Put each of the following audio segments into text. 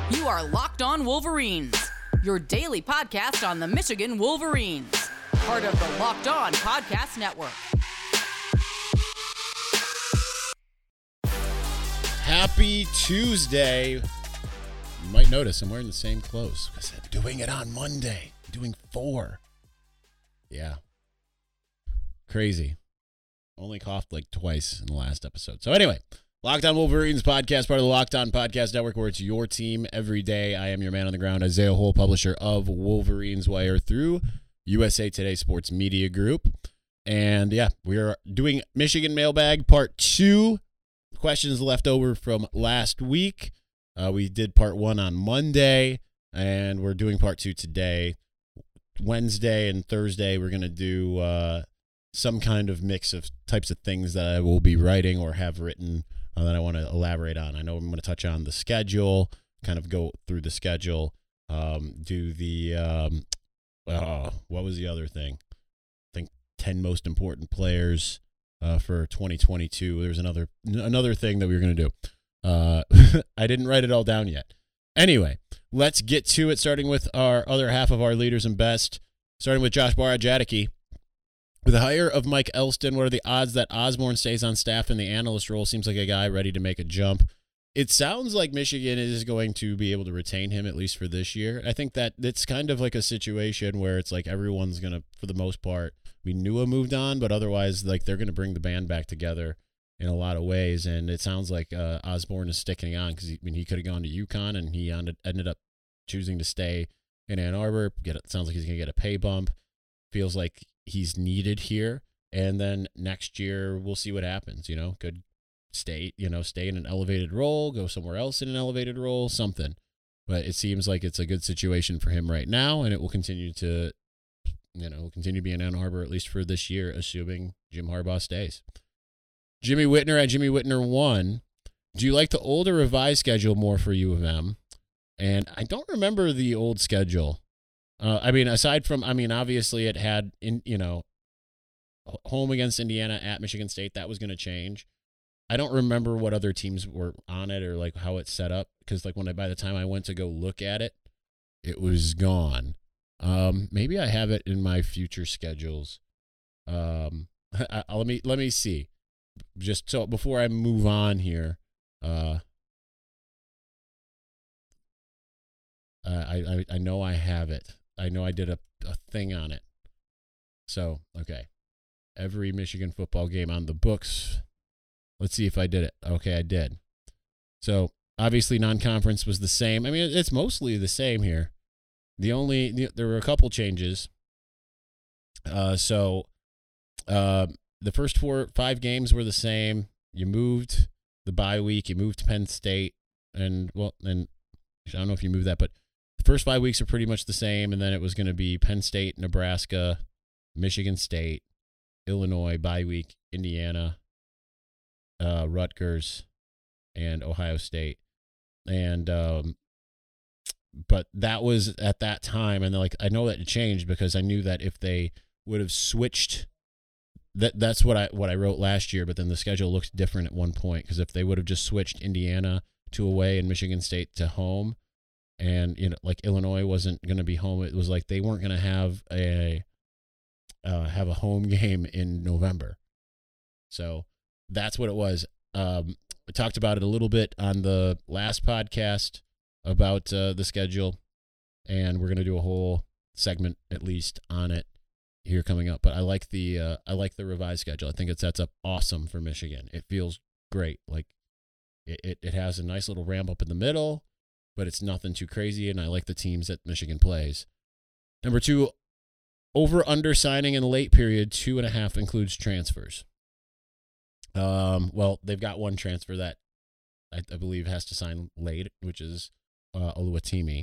You are Locked On Wolverines, your daily podcast on the Michigan Wolverines, part of the Locked On Podcast Network. Happy Tuesday. You might notice I'm wearing the same clothes because I'm doing it on Monday. I'm doing 4. Yeah. Crazy. Only coughed like twice in the last episode. So anyway, Locked On Wolverines podcast, part of the Locked On Podcast Network, where it's your team every day. I am your man on the ground, Isaiah Hole, publisher of Wolverines Wire through USA Today Sports Media Group. And yeah, we are doing Michigan Mailbag Part 2. Questions left over from last week. We did Part 1 on Monday, and we're doing Part 2 today. Wednesday and Thursday, we're going to do some kind of mix of types of things that I will be writing or have written that I want to elaborate on. I know I'm going to touch on the schedule, kind of go through the schedule, do the, what was the other thing? I think 10 most important players for 2022. There's another thing that we were going to do. I didn't write it all down yet. Anyway, let's get to it, starting with our other half of our leaders and best, starting with Josh Barad-Jadicki. With the hire of Mike Elston, what are the odds that Osborne stays on staff in the analyst role? Seems like a guy ready to make a jump. It sounds like Michigan is going to be able to retain him, at least for this year. I think that it's kind of like a situation where it's like everyone's going to, for the most part, we knew moved on, but otherwise, like, they're going to bring the band back together in a lot of ways. And it sounds like Osborne is sticking on because he could have gone to UConn, and he ended up choosing to stay in Ann Arbor. Sounds like he's going to get a pay bump. Feels like he's needed here. And then next year, we'll see what happens. Could stay in an elevated role, go somewhere else in an elevated role, something. But it seems like it's a good situation for him right now, and it will continue to be in Ann Arbor at least for this year, assuming Jim Harbaugh stays. Jimmy Whitner at Jimmy Whitner 1. Do you like the old or revised schedule more for U of M? And I don't remember the old schedule. Aside from, obviously it had home against Indiana, at Michigan State. That was going to change. I don't remember what other teams were on it or like how it's set up, because by the time I went to go look at it, it was gone. Maybe I have it in my future schedules. Let me see. Just so before I move on here, I know I have it. I know I did a thing on it. So, okay. Every Michigan football game on the books. Let's see if I did it. Okay, I did. So, obviously non-conference was the same. It's mostly the same here. There were a couple changes. The first 5 games were the same. You moved the bye week. You moved to Penn State. And I don't know if you moved that, but the first 5 weeks are pretty much the same. And then it was going to be Penn State, Nebraska, Michigan State, Illinois, bye week, Indiana, Rutgers, and Ohio State. And, but that was at that time. And I know that it changed because I knew that if they would have switched, that's what I wrote last year, but then the schedule looked different at one point, because if they would have just switched Indiana to away and Michigan State to home, and Illinois wasn't going to be home, it was like they weren't going to have a home game in November. So that's what it was. We talked about it a little bit on the last podcast about the schedule, and we're going to do a whole segment at least on it here coming up. But I like the revised schedule. I think it sets up awesome for Michigan. It feels great. Like it has a nice little ramp up in the middle, but it's nothing too crazy, and I like the teams that Michigan plays. Number 2, over/under signing in the late period, 2.5 includes transfers. Well, they've got one transfer that I believe has to sign late, which is Oluwatimi.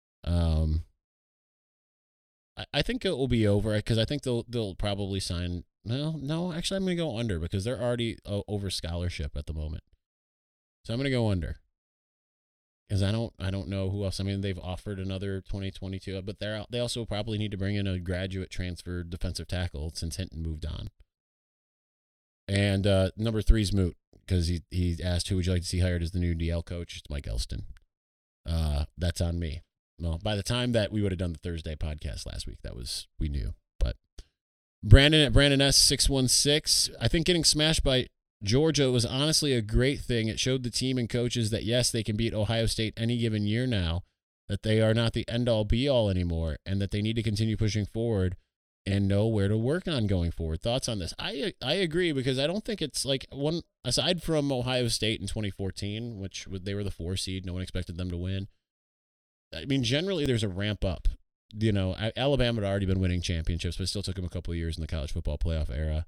I think it will be over, because I think they'll probably sign. No, actually, I'm going to go under, because they're already over scholarship at the moment. So I'm going to go under, because I don't know who else. They've offered another 2022, but they also probably need to bring in a graduate transfer defensive tackle since Hinton moved on. And number 3 is moot, because he asked who would you like to see hired as the new DL coach. It's Mike Elston. that's on me. Well, by the time that we would have done the Thursday podcast last week, we knew. But Brandon at Brandon S616, I think getting smashed by Georgia was honestly a great thing. It showed the team and coaches that, yes, they can beat Ohio State any given year now, that they are not the end-all, be-all anymore, and that they need to continue pushing forward and know where to work on going forward. Thoughts on this? I agree, because I don't think it's like one, aside from Ohio State in 2014, which they were the 4 seed, no one expected them to win. I mean, generally there's a ramp up. You know, Alabama had already been winning championships, but it still took them a couple of years in the college football playoff era.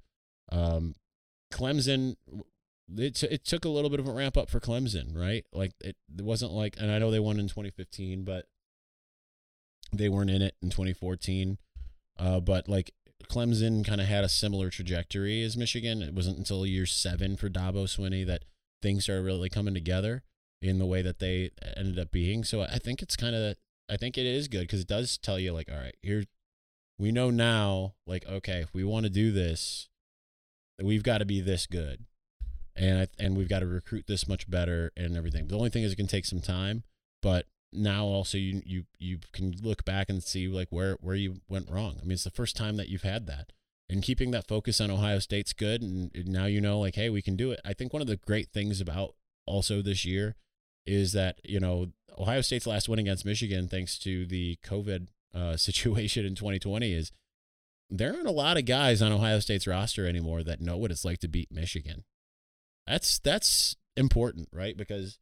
Clemson, it took a little bit of a ramp up for Clemson, right? Like it wasn't like, and I know they won in 2015, but they weren't in it in 2014. But like Clemson kind of had a similar trajectory as Michigan. It wasn't until year 7 for Dabo Swinney that things started really coming together in the way that they ended up being. So I think I think it is good, because it does tell you, like, all right, we know now, like, okay, if we want to do this, we've got to be this good, and we've got to recruit this much better and everything. The only thing is it can take some time, but now also you can look back and see like where you went wrong. I mean, it's the first time that you've had that, and keeping that focus on Ohio State's good, and now you know, like, hey, we can do it. I think one of the great things about also this year is that, you know, Ohio State's last win against Michigan, thanks to the COVID situation in 2020, is there aren't a lot of guys on Ohio State's roster anymore that know what it's like to beat Michigan. That's important, right? Because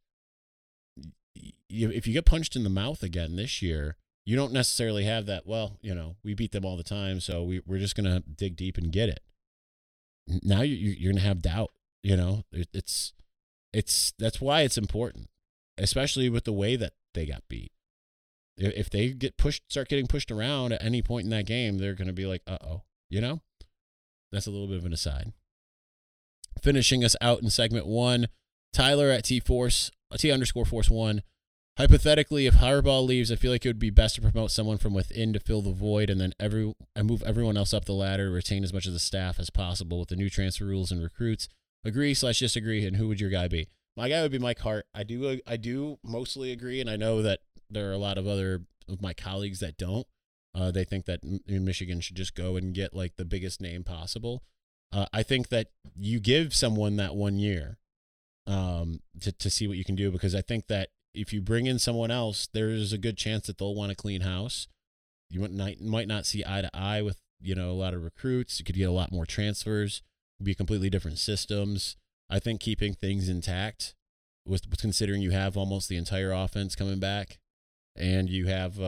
if you get punched in the mouth again this year, you don't necessarily have that, well, you know, we beat them all the time, so we're just going to dig deep and get it. Now you're going to have doubt, you know. That's why it's important, especially with the way that they got beat. If they start getting pushed around at any point in that game, they're going to be like, uh-oh, you know? That's a little bit of an aside. Finishing us out in segment 1, Tyler at T_Force1. Hypothetically, if Harbaugh leaves, I feel like it would be best to promote someone from within to fill the void, and then move everyone else up the ladder, retain as much of the staff as possible with the new transfer rules and recruits. Agree/disagree, and who would your guy be? My guy would be Mike Hart. I do mostly agree, and I know that there are a lot of other of my colleagues that don't. They think that Michigan should just go and get like the biggest name possible. I think that you give someone that 1 year to see what you can do, because I think that if you bring in someone else, there's a good chance that they'll want to clean house. You might not see eye to eye with, you know, a lot of recruits. You could get a lot more transfers, be completely different systems. I think keeping things intact, with considering you have almost the entire offense coming back, and you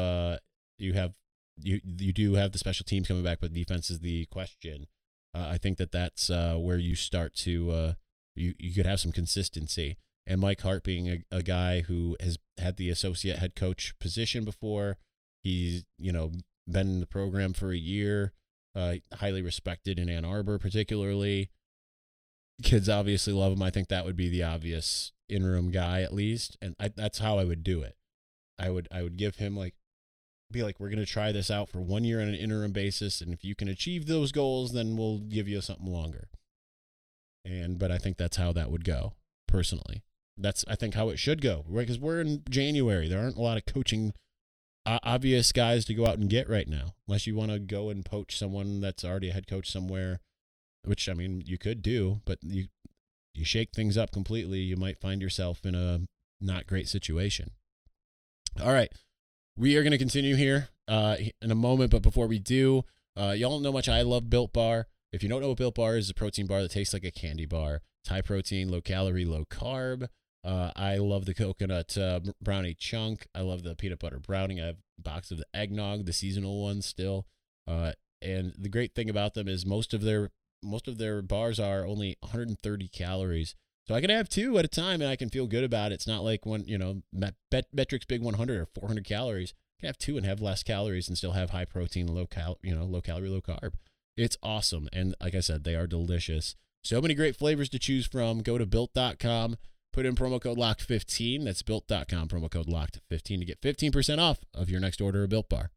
do have the special teams coming back, but defense is the question. I think that's where you start to you could have some consistency. And Mike Hart being a guy who has had the associate head coach position before, he's, you know, been in the program for a year, highly respected in Ann Arbor particularly. Kids obviously love him. I think that would be the obvious interim guy, at least, and that's how I would do it. I would give him be like, we're going to try this out for 1 year on an interim basis, and if you can achieve those goals, then we'll give you something longer. But I think that's how that would go, personally. That's, I think, how it should go, right? Because we're in January. There aren't a lot of coaching obvious guys to go out and get right now, unless you want to go and poach someone that's already a head coach somewhere, which, I mean, you could do, but you shake things up completely, you might find yourself in a not great situation. All right. We are going to continue here in a moment, but before we do, y'all don't know much I love Built Bar. If you don't know what Built Bar is, a protein bar that tastes like a candy bar. It's high protein, low calorie, low carb. I love the coconut brownie chunk. I love the peanut butter brownie. I have a box of the eggnog, the seasonal ones still. And the great thing about them is most of their bars are only 130 calories. So I can have 2 at a time and I can feel good about it. It's not like when, you know, Metrics Big 100 or 400 calories. I can have 2 and have less calories and still have high protein, low calorie, low carb. It's awesome. And like I said, they are delicious. So many great flavors to choose from. Go to built.com, put in promo code LOCKED15. That's built.com, promo code LOCKED15 to get 15% off of your next order of Built Bar.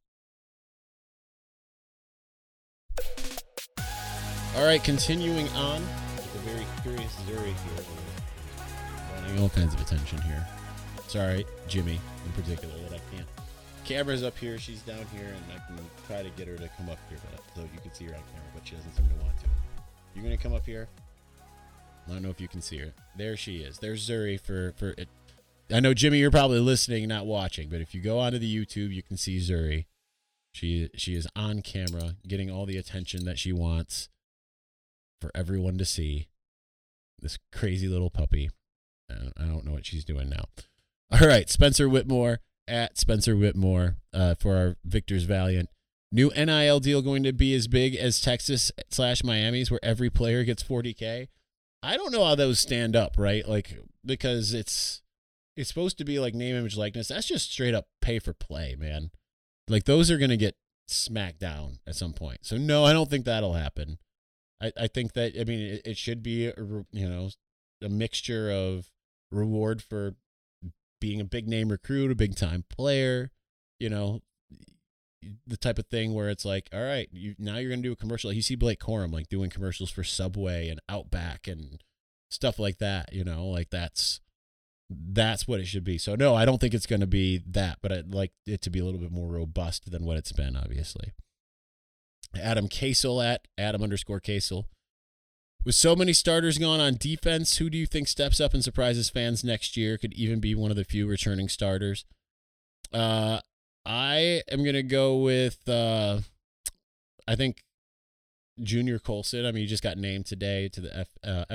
All right, continuing on. A very curious Zuri here. Wanting all kinds of attention here. Sorry, Jimmy in particular, that I can't. Camera's up here, she's down here, and I can try to get her to come up here, so you can see her on camera, but she doesn't seem to want to. You're going to come up here? I don't know if you can see her. There she is. There's Zuri for it. I know, Jimmy, you're probably listening, not watching, but if you go onto the YouTube, you can see Zuri. She is on camera, getting all the attention that she wants for everyone to see. This crazy little puppy. I don't know what she's doing now. All right, Spencer Whitmore at Spencer Whitmore for our Victor's Valiant. New NIL deal going to be as big as Texas/Miami's, where every player gets $40K. I don't know how those stand up, right? Like, because it's supposed to be like name, image, likeness. That's just straight up pay for play, man. Like, those are going to get smacked down at some point. So no, I don't think that'll happen. I think that, I mean, it should be a mixture of reward for being a big name recruit, a big time player, the type of thing where it's like, all right, now you're going to do a commercial. You see Blake Corum like doing commercials for Subway and Outback and stuff like that, like that's what it should be. So no, I don't think it's going to be that, but I'd like it to be a little bit more robust than what it's been, obviously. Adam Casel at Adam_Casel. With so many starters gone on defense, who do you think steps up and surprises fans next year? Could even be one of the few returning starters. I am going to go with, I think, Junior Colson. I mean, he just got named today to the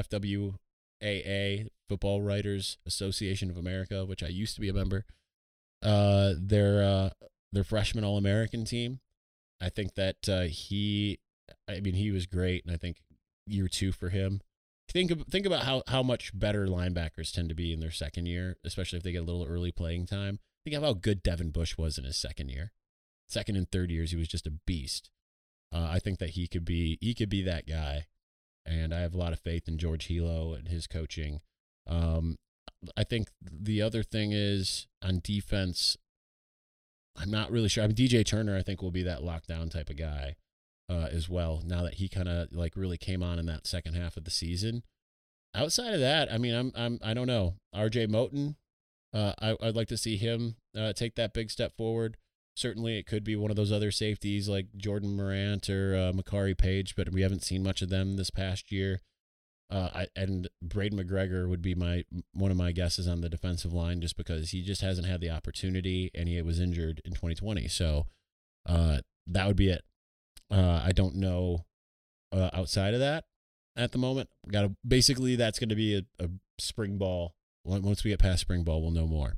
FWAA, Football Writers Association of America, which I used to be a member. Their freshman All-American team. I think that he was great, and I think year 2 for him. Think about how much better linebackers tend to be in their second year, especially if they get a little early playing time. Think of how good Devin Bush was in his second year. Second and third years, he was just a beast. I think that he could be that guy, and I have a lot of faith in George Hilo and his coaching. I think the other thing is on defense, I'm not really sure. I mean, DJ Turner, I think, will be that lockdown type of guy as well, now that he kind of like really came on in that second half of the season. Outside of that, I mean, I don't know. RJ Moten, I'd like to see him take that big step forward. Certainly it could be one of those other safeties like Jordan Morant or Makari Page, but we haven't seen much of them this past year. And Braden McGregor would be one of my guesses on the defensive line, just because he just hasn't had the opportunity and he was injured in 2020. So that would be it. I don't know outside of that at the moment. Basically that's going to be a spring ball. Once we get past spring ball, we'll know more.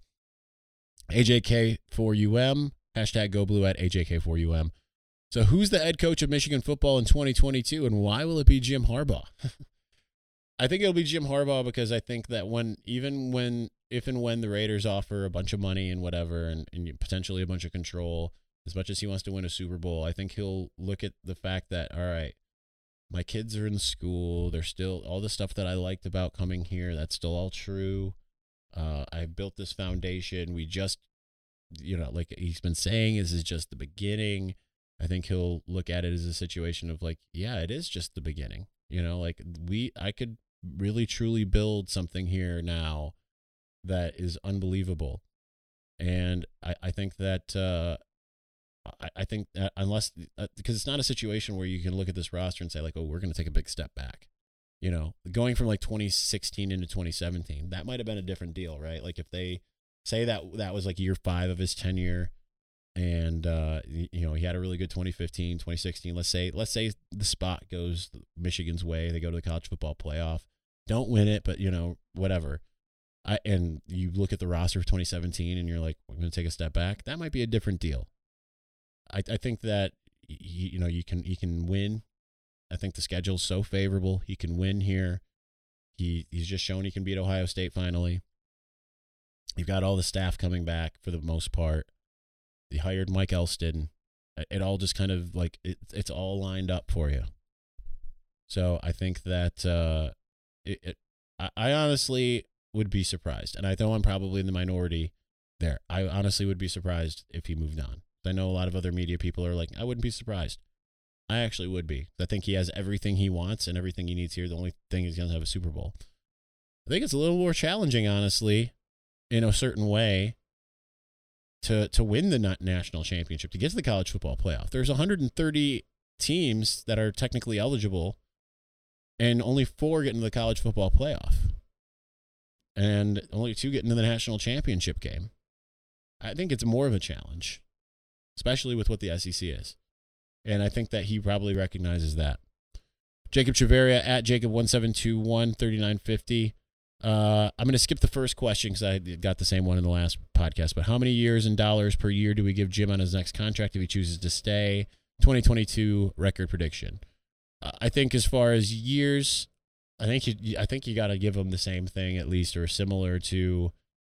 AJK4UM, hashtag Go Blue at AJK4UM. So who's the head coach of Michigan football in 2022, and why will it be Jim Harbaugh? I think it'll be Jim Harbaugh because I think that if and when the Raiders offer a bunch of money and whatever, and potentially a bunch of control, as much as he wants to win a Super Bowl, I think he'll look at the fact that, all right, my kids are in school. They're still, all the stuff that I liked about coming here, that's still all true. I built this foundation. We just, like he's been saying, this is just the beginning. I think he'll look at it as a situation of like, yeah, it is just the beginning. I could really truly build something here now that is unbelievable. And I think that, I think that unless, because it's not a situation where you can look at this roster and say like, oh, we're going to take a big step back. Going from like 2016 into 2017, that might have been a different deal, right? Like if they say that was like year 5 of his tenure, and he had a really good 2015, 2016. Let's say the spot goes Michigan's way, they go to the college football playoff, don't win it, but whatever. And you look at the roster of 2017, and you're like, we're going to take a step back. That might be a different deal. I think that he can win. I think the schedule's so favorable. He can win here. He's just shown he can beat Ohio State finally. You've got all the staff coming back for the most part. They hired Mike Elston. It all just kind of like it's all lined up for you. So I think that I honestly would be surprised, and I know I'm probably in the minority there. I honestly would be surprised if he moved on. I know a lot of other media people are like, I wouldn't be surprised. I actually would be. I think he has everything he wants and everything he needs here. The only thing is he doesn't have a Super Bowl. I think it's a little more challenging, honestly, in a certain way to win the national championship, to get to the college football playoff. There's 130 teams that are technically eligible, and only 4 get into the college football playoff, and only 2 get into the national championship game. I think it's more of a challenge, especially with what the SEC is. And I think that he probably recognizes that. Jacob Chaveria at Jacob17213950. I'm going to skip the first question because I got the same one in the last podcast. But how many years in dollars per year do we give Jim on his next contract if he chooses to stay? 2022 record prediction. I think as far as years, I think you got to give him the same thing at least, or similar to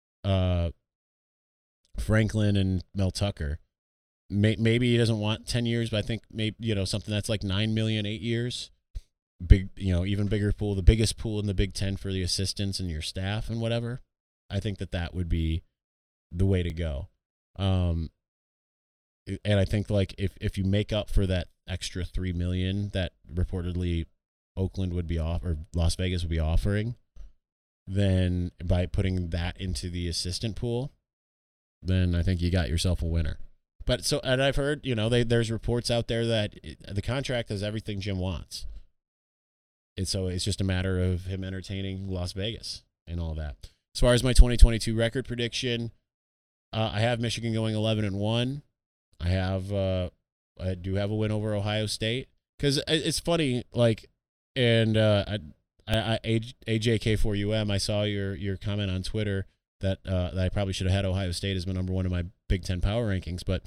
Franklin and Mel Tucker. Maybe he doesn't want 10 years, but I think maybe something that's like $9 million, 8 years. Big, even bigger pool, the biggest pool in the Big Ten for the assistants and your staff and whatever. I think that would be the way to go. And I think like if you make up for that extra $3 million that reportedly Oakland would be or Las Vegas would be offering, then by putting that into the assistant pool, then I think you got yourself a winner. But and I've heard, there's reports out there that the contract has everything Jim wants. And so it's just a matter of him entertaining Las Vegas and all that. As far as my 2022 record prediction, I have Michigan going 11-1. I do have a win over Ohio State, because it's funny, like, and AJK4UM, I saw your comment on Twitter that I probably should have had Ohio State as my number 1 in my Big Ten power rankings, but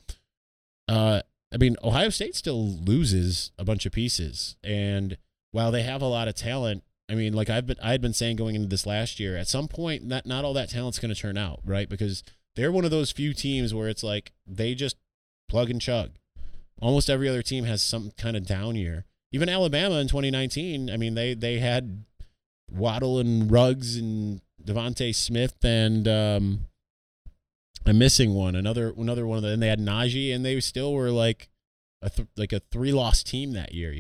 Ohio State still loses a bunch of pieces, and while they have a lot of talent, I had been saying going into this last year, at some point, not all that talent's going to turn out, right? Because they're one of those few teams where it's like they just plug and chug. Almost every other team has some kind of down year. Even Alabama in 2019, they had Waddle and Ruggs and Devontae Smith and I'm missing one, another one of them. And they had Najee, and they still were like a 3-loss team that year.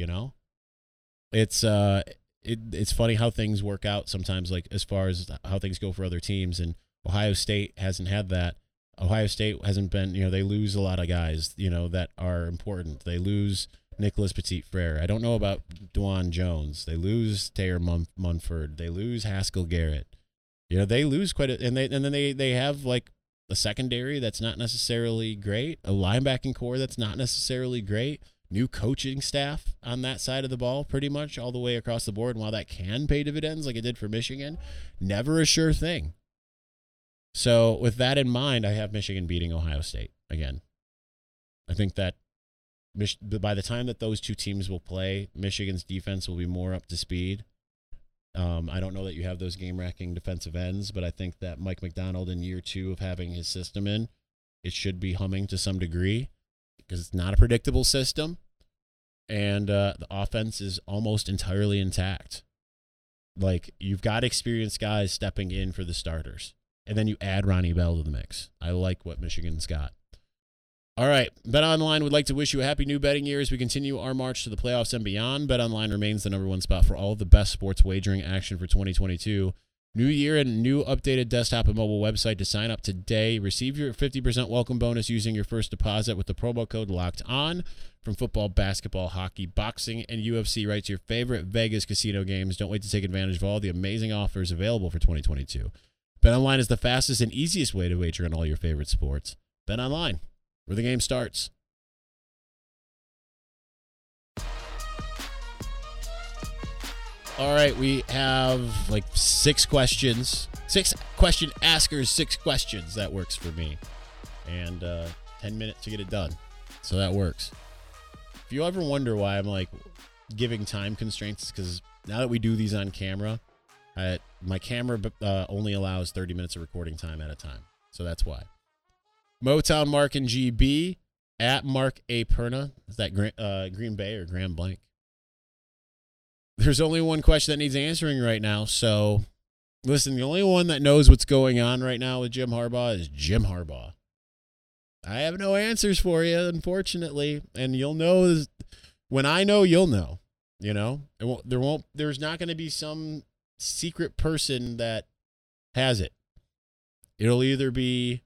It's funny how things work out sometimes, like as far as how things go for other teams. And Ohio State hasn't had that. Ohio State hasn't been, they lose a lot of guys, that are important. They lose Nicholas Petit-Frere. I don't know about Dwan Jones. They lose Taylor Munford. They lose Haskell Garrett. They lose quite a, and then they have like a secondary that's not necessarily great, a linebacking core that's not necessarily great. New coaching staff on that side of the ball pretty much all the way across the board. And while that can pay dividends like it did for Michigan, never a sure thing. So with that in mind, I have Michigan beating Ohio State again. I think that by the time that those two teams will play, Michigan's defense will be more up to speed. I don't know that you have those game-wrecking defensive ends, but I think that Mike McDonald in year 2 of having his system in, it should be humming to some degree, because it's not a predictable system, and the offense is almost entirely intact. Like, you've got experienced guys stepping in for the starters, and then you add Ronnie Bell to the mix. I like what Michigan's got. All right, BetOnline would like to wish you a happy new betting year as we continue our march to the playoffs and beyond. BetOnline remains the number 1 spot for all of the best sports wagering action for 2022. New year and new updated desktop and mobile website to sign up today. Receive your 50% welcome bonus using your first deposit with the promo code LOCKEDON. From football, basketball, hockey, boxing, and UFC, right to your favorite Vegas casino games. Don't wait to take advantage of all the amazing offers available for 2022. BetOnline is the fastest and easiest way to wager on all your favorite sports. BetOnline, where the game starts. All right, we have like 6 questions. 6 question askers, 6 questions. That works for me. And 10 minutes to get it done. So that works. If you ever wonder why I'm like giving time constraints, because now that we do these on camera, my camera only allows 30 minutes of recording time at a time. So that's why. Motown Mark and GB at Mark A. Perna. Is that Green Bay or Grand Blanc? There's only one question that needs answering right now. So, listen, the only one that knows what's going on right now with Jim Harbaugh is Jim Harbaugh. I have no answers for you, unfortunately. And you'll know when I know, you'll know. You know, there's not going to be some secret person that has it. It'll either be,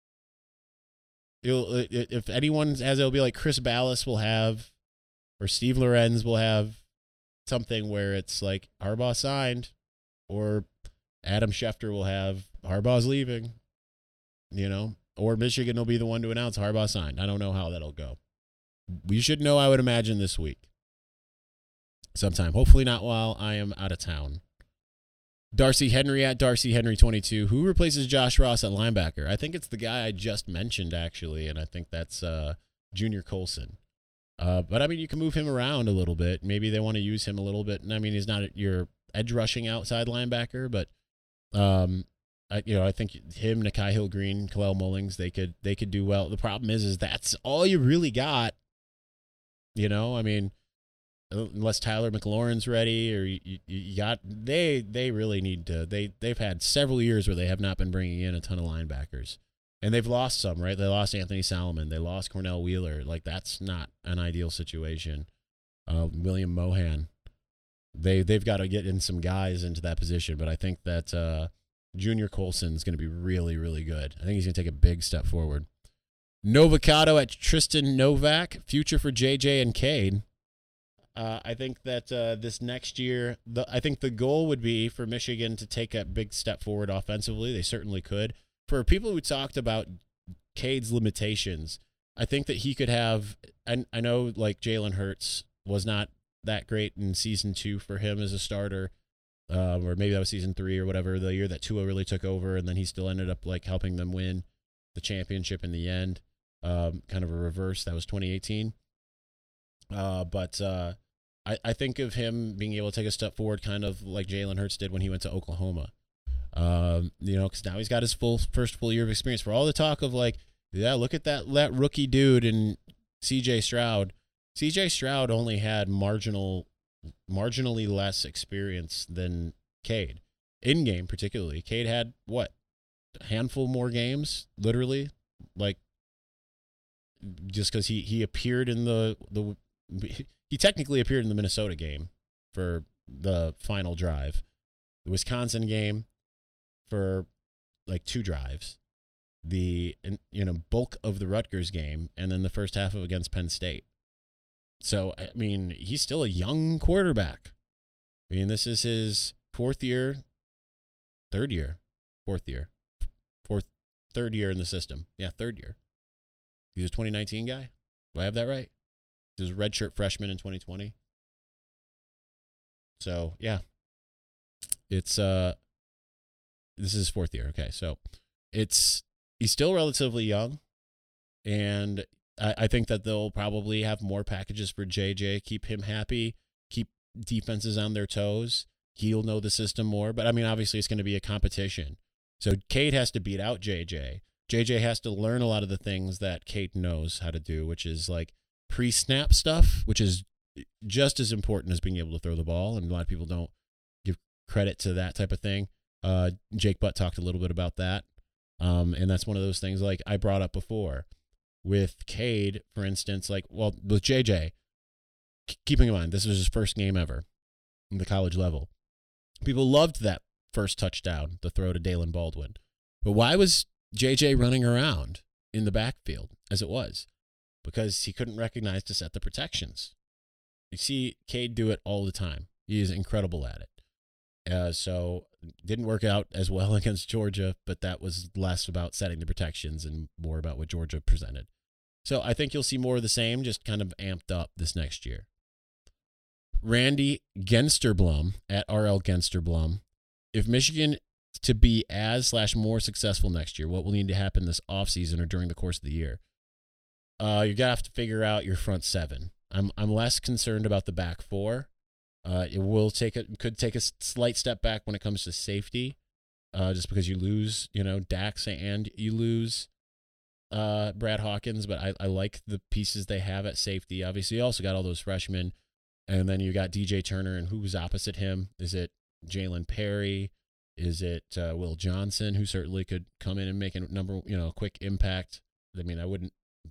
if anyone has, it'll be like Chris Ballas will have, or Steve Lorenz will have something where it's like Harbaugh signed, or Adam Schefter will have Harbaugh's leaving, or Michigan will be the one to announce Harbaugh signed. I don't know how that'll go. We should know, I would imagine, this week sometime. Hopefully not while I am out of town. Darcy Henry at Darcy Henry 22. Who replaces Josh Ross at linebacker? I think it's the guy I just mentioned, actually, and I think that's Junior Colson. But, I mean, you can move him around a little bit. Maybe they want to use him a little bit. And, I mean, he's not your edge-rushing outside linebacker, but, I think him, Nikhai Hill-Green, Kalel Mullings, they could do well. The problem is that's all you really got. I mean, unless Tyler McLaurin's ready, or you got, they really need to. They've had several years where they have not been bringing in a ton of linebackers, and they've lost some. Right, they lost Anthony Solomon, they lost Cornell Wheeler. Like, that's not an ideal situation. William Mohan, they've got to get in some guys into that position, but I think that Junior Colson's going to be really, really good. I think he's going to take a big step forward. Novacado at Tristan Novak, future for JJ and Cade. I think that this next year, I think the goal would be for Michigan to take a big step forward offensively. They certainly could. For people who talked about Cade's limitations, I think that he could have, and I know like Jalen Hurts was not that great in season 2 for him as a starter, or maybe that was season 3 or whatever, the year that Tua really took over, and then he still ended up like helping them win the championship in the end. Kind of a reverse. That was 2018. But I think of him being able to take a step forward, kind of like Jalen Hurts did when he went to Oklahoma. Because now he's got his first full year of experience. For all the talk of like, yeah, look at that rookie dude and C.J. Stroud. C.J. Stroud only had marginally less experience than Cade. In game, particularly, Cade had what, a handful more games, literally, like, just because he appeared in he technically appeared in the Minnesota game for the final drive, the Wisconsin game for like 2 drives, the bulk of the Rutgers game, and then the first half of against Penn State. So, I mean, he's still a young quarterback. I mean, this is his third year in the system. Yeah, third year. He's a 2019 guy. Do I have that right? He was a redshirt freshman in 2020. So, yeah. It's this is his 4th year. Okay, so he's still relatively young, and I think that they'll probably have more packages for JJ, keep him happy, keep defenses on their toes. He'll know the system more, but I mean, obviously it's going to be a competition. So Cade has to beat out JJ. JJ has to learn a lot of the things that Cade knows how to do, which is like pre-snap stuff, which is just as important as being able to throw the ball, and a lot of people don't give credit to that type of thing. Jake Butt talked a little bit about that, and that's one of those things like I brought up before. With Cade, for instance, with JJ, keeping in mind, this was his first game ever in the college level. People loved that first touchdown, the throw to Dalen Baldwin. But why was JJ running around in the backfield as it was? Because he couldn't recognize to set the protections. You see Cade do it all the time. He is incredible at it. So didn't work out as well against Georgia, but that was less about setting the protections and more about what Georgia presented. So I think you'll see more of the same, just kind of amped up this next year. Randy Gensterblum at RL Gensterblum. If Michigan to be more successful next year, what will need to happen this offseason or during the course of the year? You're going to have to figure out your front 7. I'm less concerned about the back 4. It could take a slight step back when it comes to safety, just because you lose, Dax, and you lose Brad Hawkins, but I like the pieces they have at safety. Obviously, you also got all those freshmen, and then you got DJ Turner, and who's opposite him? Is it Jalen Perry? Is it Will Johnson, who certainly could come in and make a quick impact? I mean, I wouldn't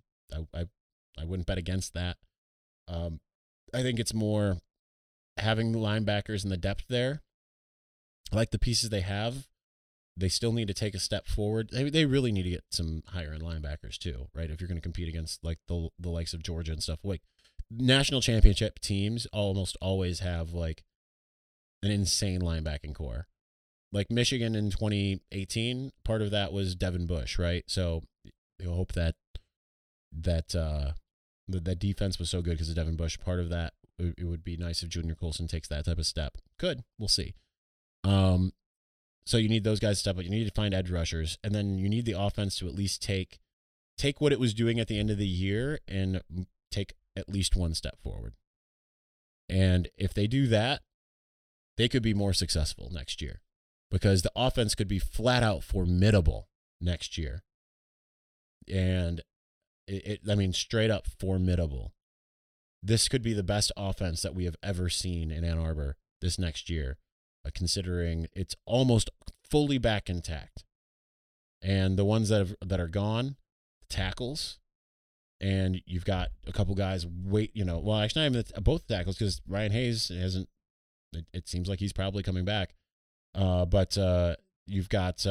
bet against that. I think it's more having the linebackers and the depth there. I like the pieces they have. They still need to take a step forward. They really need to get some higher end linebackers too, right? If you're going to compete against like the likes of Georgia and stuff, like national championship teams almost always have like an insane linebacking core. Like Michigan in 2018, part of that was Devin Bush, right? So you'll hope that defense was so good because of Devin Bush. Part of that, it would be nice if Junior Colson takes that type of step. Could. We'll see. So you need those guys to step up. You need to find edge rushers, and then you need the offense to at least take what it was doing at the end of the year and take at least one step forward. And if they do that, they could be more successful next year because the offense could be flat out formidable next year. And straight up formidable. This could be the best offense that we have ever seen in Ann Arbor this next year, considering it's almost fully back intact. And the ones that are gone, tackles, and you've got a couple guys actually not even both tackles because Ryan Hayes hasn't. It seems like he's probably coming back, but you've got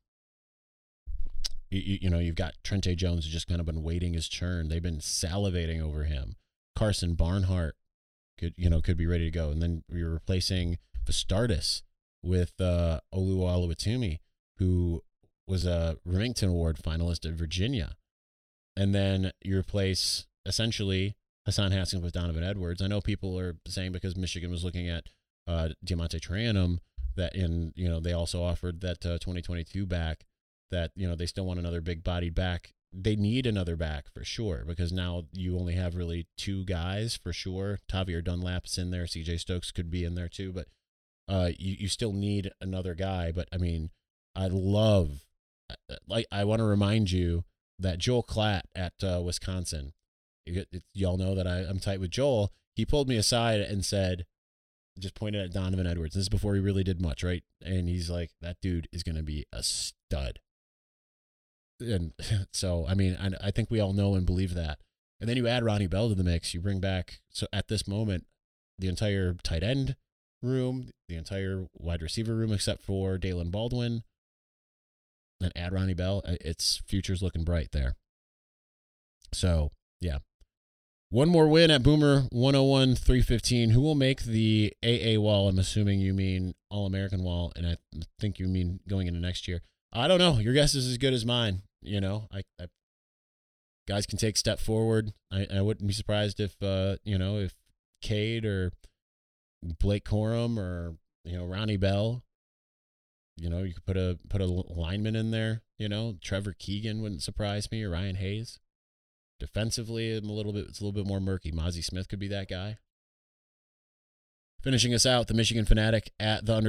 you've got Trente Jones who's just kind of been waiting his turn. They've been salivating over him. Carson Barnhart could be ready to go, and then you're replacing Vastardis with Olu Oluwatimi, who was a Remington Award finalist at Virginia. And then you replace essentially Hassan Haskins with Donovan Edwards. I know people are saying because Michigan was looking at Diamante Trianum that they also offered that 2022 back that, they still want another big bodied back. They need another back for sure because now you only have really two guys for sure. Tavier Dunlap's in there. CJ Stokes could be in there too, but you still need another guy. But I mean, I want to remind you that Joel Klatt at Wisconsin, y'all know that I'm tight with Joel. He pulled me aside and said, just pointed at Donovan Edwards. This is before he really did much, right? And he's like, that dude is going to be a stud. And so, I mean, I think we all know and believe that. And then you add Ronnie Bell to the mix. You bring back, so at this moment, the entire tight end room, the entire wide receiver room except for Dalen Baldwin. Then add Ronnie Bell. Its future's looking bright there. So, yeah. One more win at Boomer 101-315. Who will make the AA wall? I'm assuming you mean All-American wall, and I think you mean going into next year. I don't know. Your guess is as good as mine. I guys can take a step forward. I wouldn't be surprised if if Cade or Blake Corum or Ronnie Bell. You could put a lineman in there. Trevor Keegan wouldn't surprise me, or Ryan Hayes. Defensively, it's a little bit more murky. Mozzie Smith could be that guy. Finishing us out, the Michigan Fanatic at the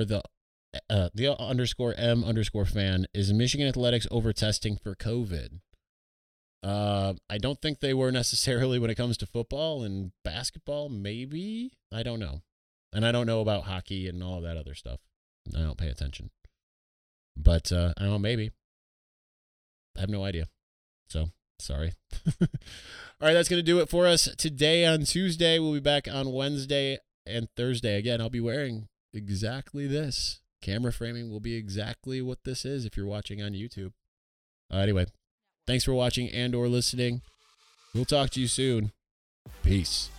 _M_fan. Is Michigan Athletics over testing for COVID? I don't think they were necessarily when it comes to football and basketball. Maybe. I don't know. And I don't know about hockey and all of that other stuff. I don't pay attention. But I don't know, maybe. I have no idea. So, sorry. All right, that's going to do it for us today on Tuesday. We'll be back on Wednesday and Thursday. Again, I'll be wearing exactly this. Camera framing will be exactly what this is if you're watching on YouTube. Anyway, thanks for watching and or listening. We'll talk to you soon. Peace.